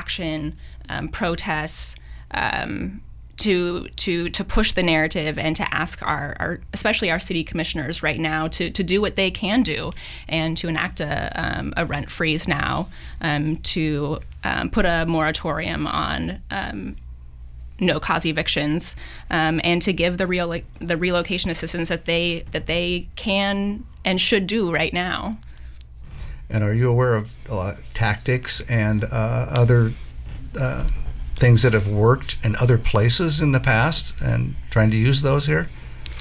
action, protests, to push the narrative and to ask our especially our city commissioners right now to do what they can do and to enact a rent freeze now, to put a moratorium on no-cause evictions, and to give the relocation assistance that they can and should do right now. And are you aware of tactics and other things that have worked in other places in the past and trying to use those here?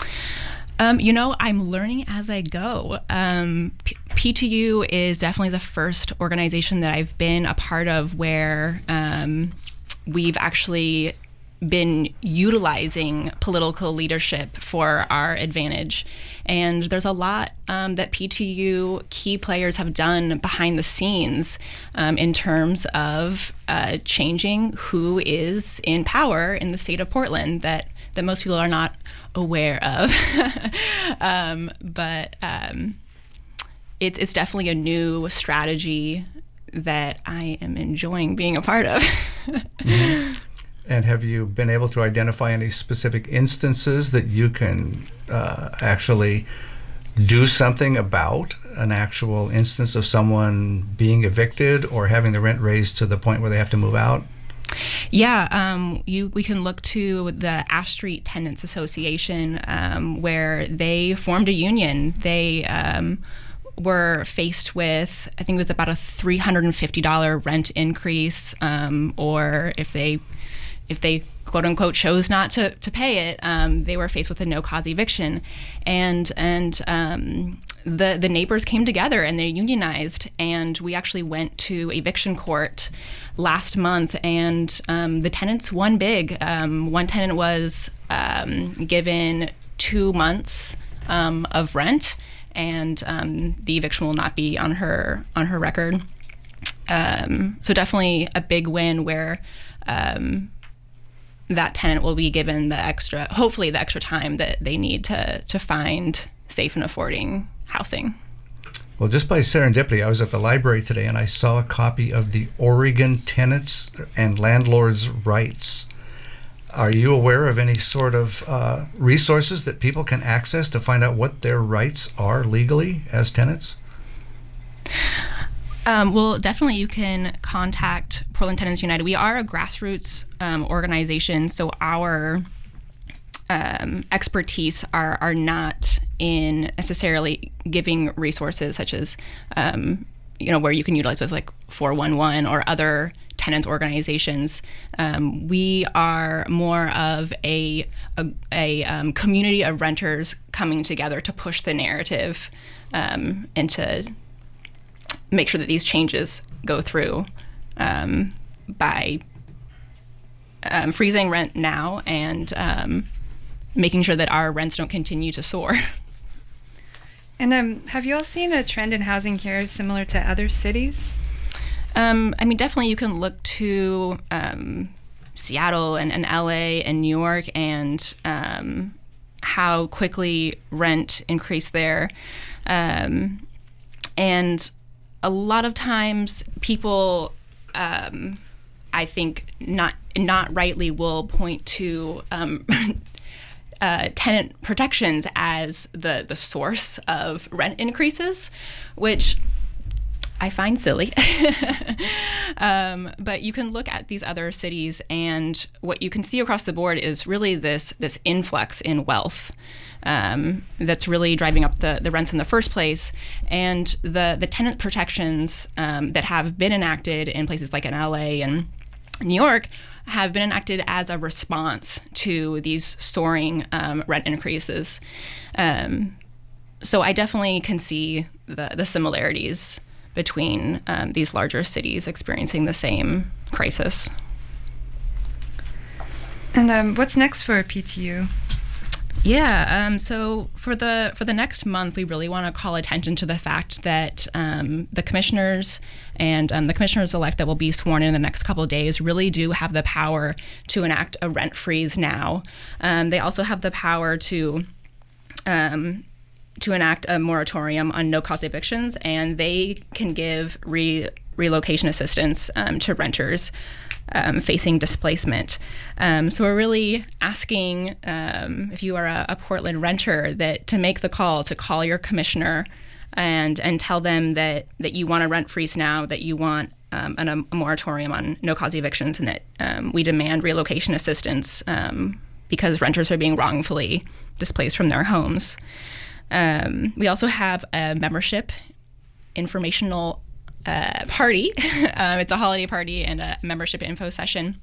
I'm learning as I go. PTU is definitely the first organization that I've been a part of where we've actually been utilizing political leadership for our advantage. And there's a lot that PTU key players have done behind the scenes in terms of changing who is in power in the state of Portland that most people are not aware of. But it's definitely a new strategy that I am enjoying being a part of. Mm-hmm. And have you been able to identify any specific instances that you can actually do something about, an actual instance of someone being evicted or having the rent raised to the point where they have to move out? Yeah, we can look to the Ash Street Tenants Association, where they formed a union. They were faced with, I think it was about a $350 rent increase, or if they quote unquote chose not to pay it, they were faced with a no-cause eviction, and the neighbors came together and they unionized, and we actually went to eviction court last month, and the tenants won big. One tenant was given 2 months of rent, and the eviction will not be on her record. So definitely a big win where that tenant will be given hopefully the extra time that they need to find safe and affording housing. Well, just by serendipity, I was at the library today and I saw a copy of the Oregon Tenants and Landlords' Rights. Are you aware of any sort of resources that people can access to find out what their rights are legally as tenants? Well, definitely you can contact Portland Tenants United. We are a grassroots organization, so our expertise are not in necessarily giving resources such as, where you can utilize with like 411 or other tenants organizations. We are more of a community of renters coming together to push the narrative and to make sure that these changes go through by freezing rent now and making sure that our rents don't continue to soar. And have you all seen a trend in housing here similar to other cities? Definitely you can look to Seattle and LA and New York and how quickly rent increased there. And a lot of times people, I think not rightly, will point to tenant protections as the source of rent increases, which I find silly. But you can look at these other cities, and what you can see across the board is really this influx in wealth that's really driving up the rents in the first place. And the tenant protections that have been enacted in places like in LA and New York have been enacted as a response to these soaring rent increases. So I definitely can see the similarities between these larger cities experiencing the same crisis. And what's next for PTU? Yeah, so for the next month, we really want to call attention to the fact that the commissioners and the commissioners-elect that will be sworn in the next couple of days really do have the power to enact a rent freeze now. They also have the power to enact a moratorium on no-cause evictions, and they can give relocation assistance to renters facing displacement. So we're really asking if you are a Portland renter to make the call, to call your commissioner and tell them that you want a rent freeze now, that you want a moratorium on no-cause evictions, and that we demand relocation assistance because renters are being wrongfully displaced from their homes. We also have a membership informational party. It's a holiday party and a membership info session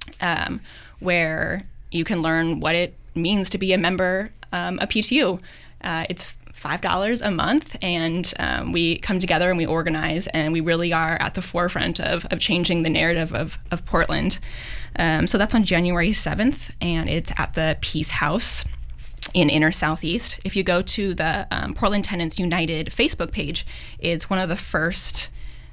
where you can learn what it means to be a member of PTU. It's $5 a month, and we come together and we organize, and we really are at the forefront of changing the narrative of Portland. So that's on January 7th, and it's at the Peace House in Inner Southeast. If you go to the Portland Tenants United Facebook page, it's one of the first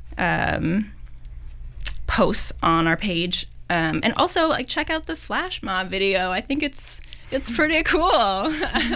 posts on our page. And also, check out the flash mob video. I think it's pretty cool.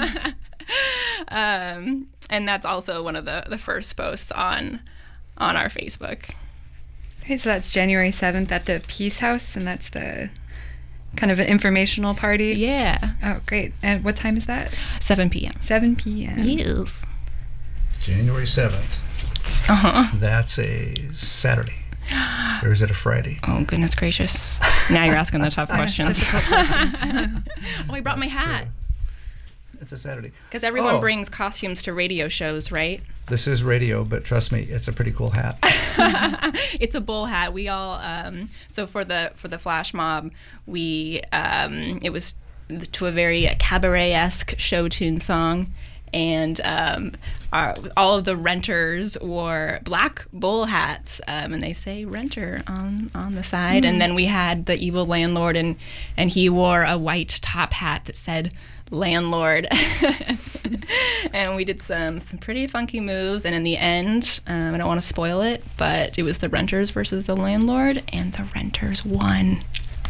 And that's also one of the first posts on our Facebook. Okay, so that's January 7th at the Peace House, and that's the kind of an informational party? Yeah. Oh, great. And what time is that? 7 p.m. 7 p.m. Yes. January 7th. Uh-huh. That's a Saturday. Or is it a Friday? Oh, goodness gracious. Now you're asking the tough questions. Difficult questions. Oh, I brought my hat. True. It's a Saturday. Because everyone brings costumes to radio shows, right? This is radio, but trust me, it's a pretty cool hat. It's a bull hat. We all so for the flash mob, we it was to a very cabaret-esque show tune song, and all of the renters wore black bull hats, and they say "renter" on the side. And then we had the evil landlord, and he wore a white top hat that said landlord. And we did some pretty funky moves, and in the end, I don't want to spoil it, but it was the renters versus the landlord, and the renters won.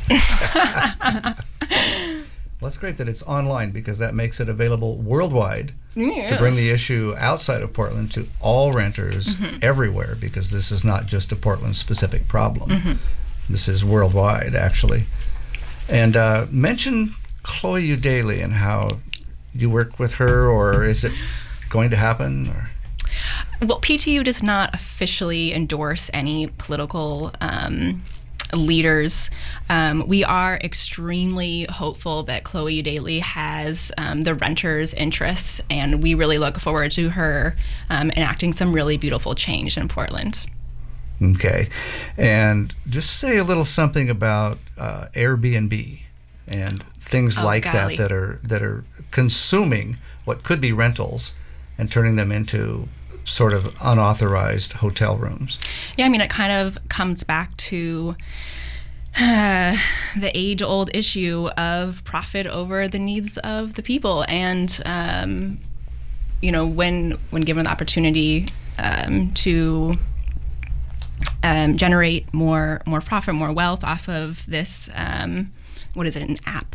Well, it's great that it's online, because that makes it available worldwide Yes. to bring the issue outside of Portland to all renters everywhere, because this is not just a Portland-specific problem. This is worldwide, actually. And mention Chloe Eudaly and how you work with her, or is it going to happen? Or? Well, PTU does not officially endorse any political leaders. We are extremely hopeful that Chloe Eudaly has the renters' interests, and we really look forward to her enacting some really beautiful change in Portland. Okay. And just say a little something about Airbnb and things like golly. that are consuming what could be rentals and turning them into sort of unauthorized hotel rooms. Yeah, I mean, it kind of comes back to the age-old issue of profit over the needs of the people. And, when given the opportunity to generate more profit, more wealth off of this, what is it, an app?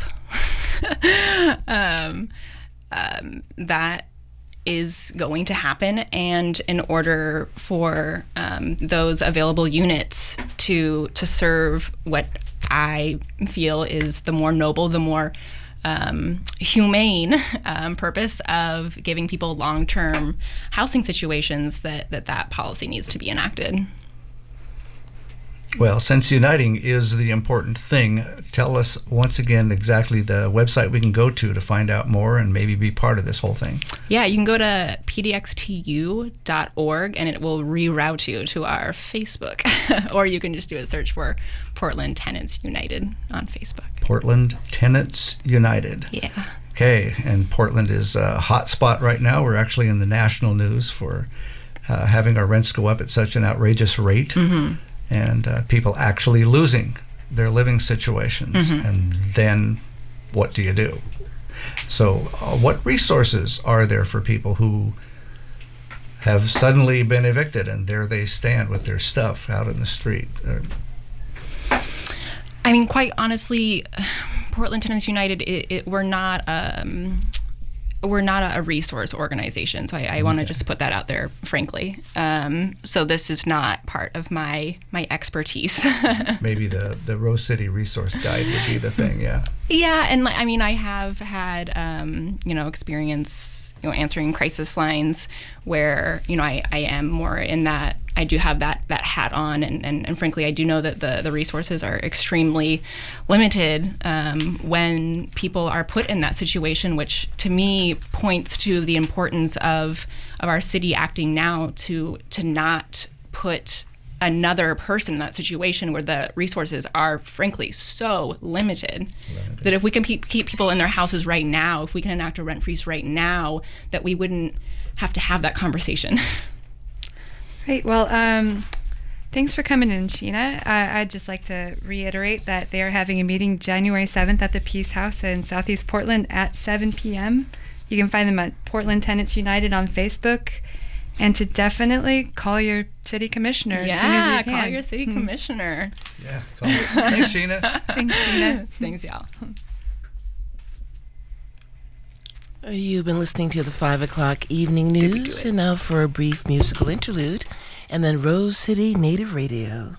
That is going to happen, and in order for those available units to serve what I feel is the more noble, the more humane purpose of giving people long-term housing situations, that policy needs to be enacted. Well, since uniting is the important thing, tell us once again exactly the website we can go to find out more and maybe be part of this whole thing. Yeah, you can go to pdxtu.org, and it will reroute you to our Facebook. Or you can just do a search for Portland Tenants United on Facebook. Portland Tenants United. Yeah. Okay, and Portland is a hot spot right now. We're actually in the national news for having our rents go up at such an outrageous rate. Mm-hmm. And people actually losing their living situations. And then what do you do? So what resources are there for people who have suddenly been evicted and there they stand with their stuff out in the street? I mean, quite honestly, Portland Tenants United, we're not we're not a resource organization, so I want to just put that out there, frankly. So this is not part of my expertise. Maybe the Rose City Resource Guide would be the thing, yeah. Yeah, and I mean, I have had experience, answering crisis lines where I am more in that. I do have that hat on, and frankly, I do know that the resources are extremely limited when people are put in that situation, which to me points to the importance of our city acting now to not put another person in that situation where the resources are frankly so limited that if we can keep people in their houses right now, if we can enact a rent freeze right now, that we wouldn't have to have that conversation. Great. Well, thanks for coming in, Sheena. I'd just like to reiterate that they are having a meeting January 7th at the Peace House in Southeast Portland at 7 p.m. You can find them at Portland Tenants United on Facebook. And to definitely call your city commissioner as soon as you can. Yeah, call your city commissioner. Yeah, call it. Thanks, Sheena. Thanks, Sheena. Thanks, y'all. You've been listening to the 5 o'clock evening news, and now for a brief musical interlude, and then Rose City Native Radio.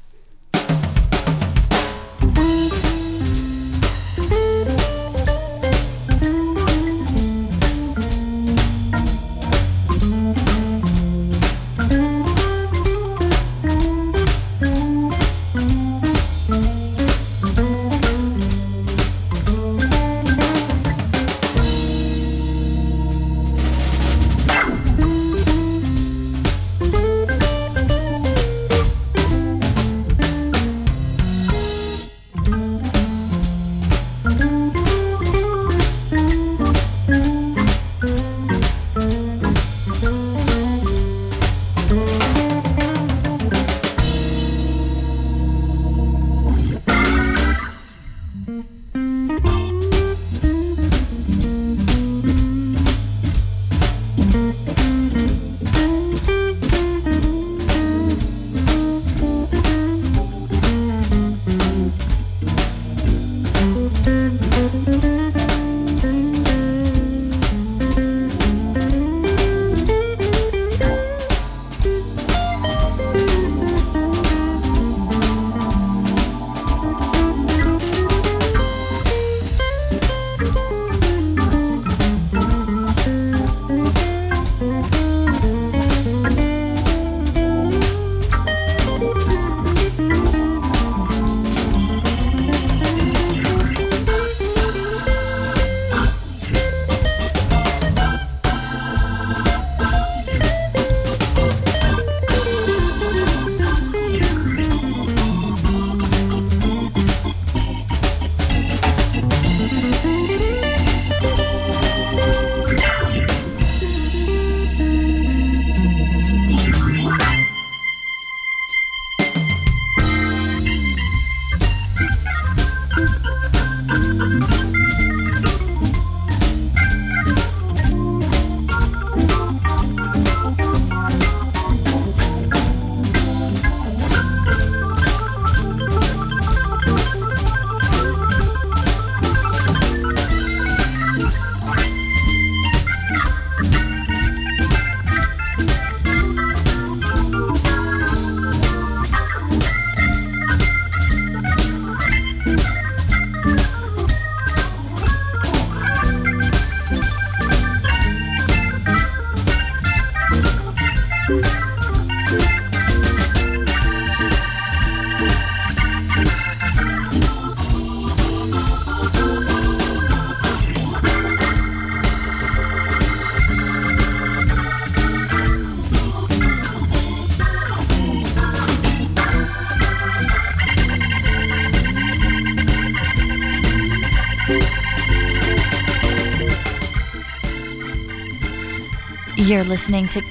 You're listening to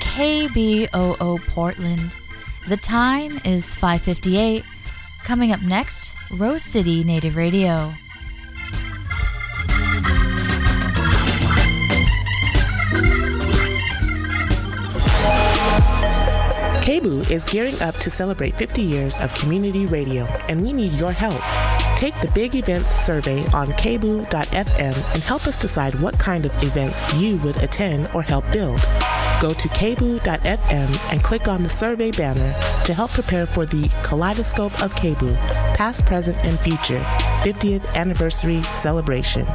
KBOO Portland. The time is 5:58. Coming up next, Rose City Native Radio. KBOO is gearing up to celebrate 50 years of community radio, and we need your help. Take the Big Events survey on kboo.fm and help us decide what kind of events you would attend or help build. Go to kboo.fm and click on the survey banner to help prepare for the Kaleidoscope of KBOO, past, present, and future 50th anniversary celebration.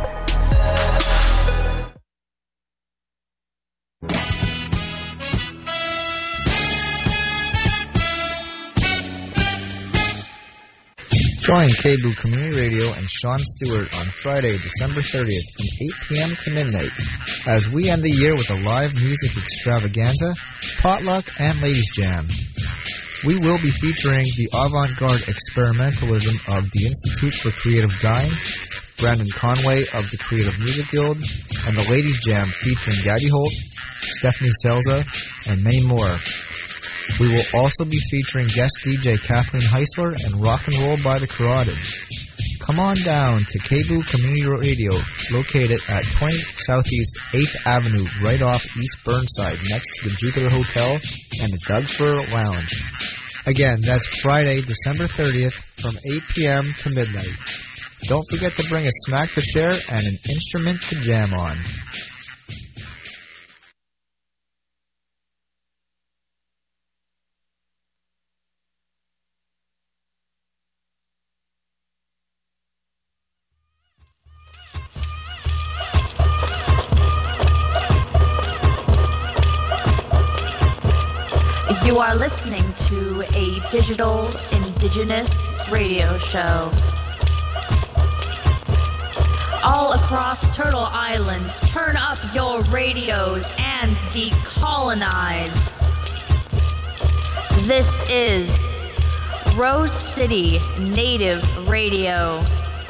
Join KBOO Community Radio and Sean Stewart on Friday, December 30th from 8 p.m. to midnight as we end the year with a live music extravaganza, potluck, and ladies jam. We will be featuring the avant-garde experimentalism of the Institute for Creative Dying, Brandon Conway of the Creative Music Guild, and the ladies jam featuring Gabby Holt, Stephanie Selza, and many more. We will also be featuring guest DJ Kathleen Heisler and Rock and Roll by the Carotids. Come on down to KBOO Community Radio, located at 20 Southeast 8th Avenue, right off East Burnside, next to the Jupiter Hotel and the Doug's Fir Lounge. Again, that's Friday, December 30th from 8 p.m. to midnight. Don't forget to bring a snack to share and an instrument to jam on. You are listening to a digital indigenous radio show. All across Turtle Island, turn up your radios and decolonize. This is Rose City Native Radio.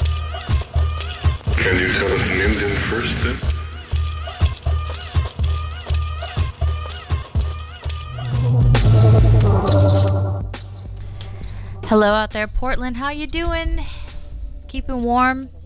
Can you tell us an Indian first then? Hello out there, Portland. How you doing? Keeping warm?